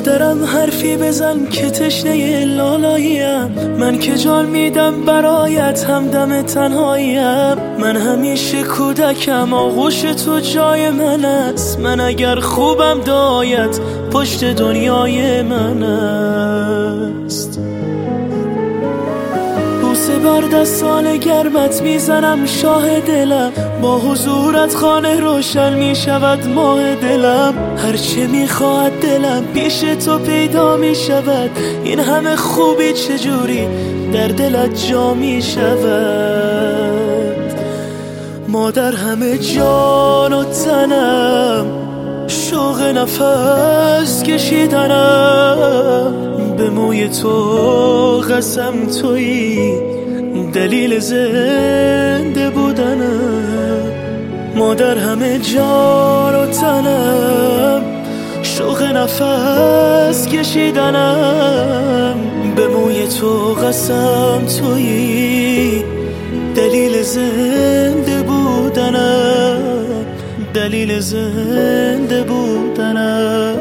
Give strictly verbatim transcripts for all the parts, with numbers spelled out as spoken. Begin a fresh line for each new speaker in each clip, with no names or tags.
مادرم حرفی بزن که تشنه لالاییم، من که جان میدم برایت همدم تنهاییم. من همیشه کودکم آغوش تو جای من است، من اگر خوبم دایت پشت دنیای من است. بوسه بر دستان گرمت میزنم شاه دلم، با حضورت خانه روشن میشود ماه دلم. هرچه میخواهد دلم پیش تو پیدا میشود، این همه خوبی چجوری در دلت جا میشود. مادر همه جان و تنم، شوق نفس کشیدنم، به موی تو قسم تویی دلیل زنده بودنم. مادر همه جان و تنم، شوق نفس کشیدنم، به موی تو قسم تویی دلیل زنده بودنم، دلیل زنده بودنم.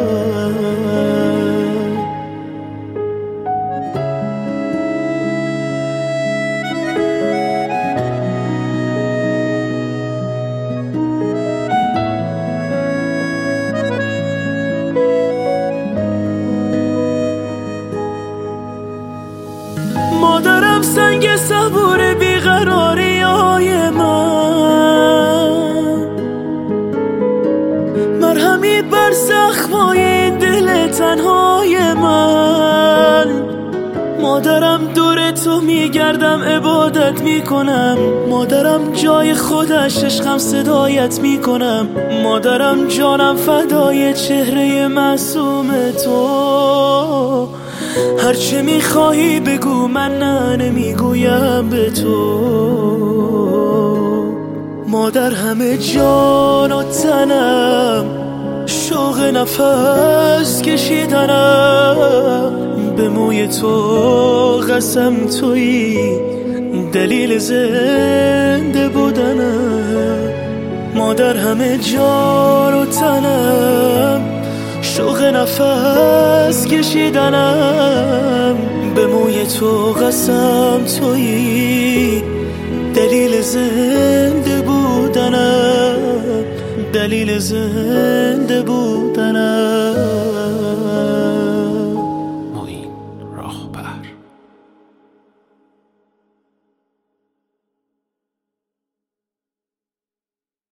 مادرم سنگ صبور بیقراری های من، مرهمی بر زخمای دل تنهای من. مادرم دور تو میگردم عبادت میکنم، مادرم جای خودش عشقم صدایت میکنم. مادرم جانم فدای چهره معصوم تو، هرچه میخواهی بگو من نه نمیگویم به تو. مادر همه جان و تنم، شوق نفس کشیدنم، به موی تو قسم تویی دلیل زنده بودنم. مادر همه جان و تنم، شوق نفس کشیدنم، به موی تو قسم تویی دلیل زنده بودنم، دلیل زنده بودنم.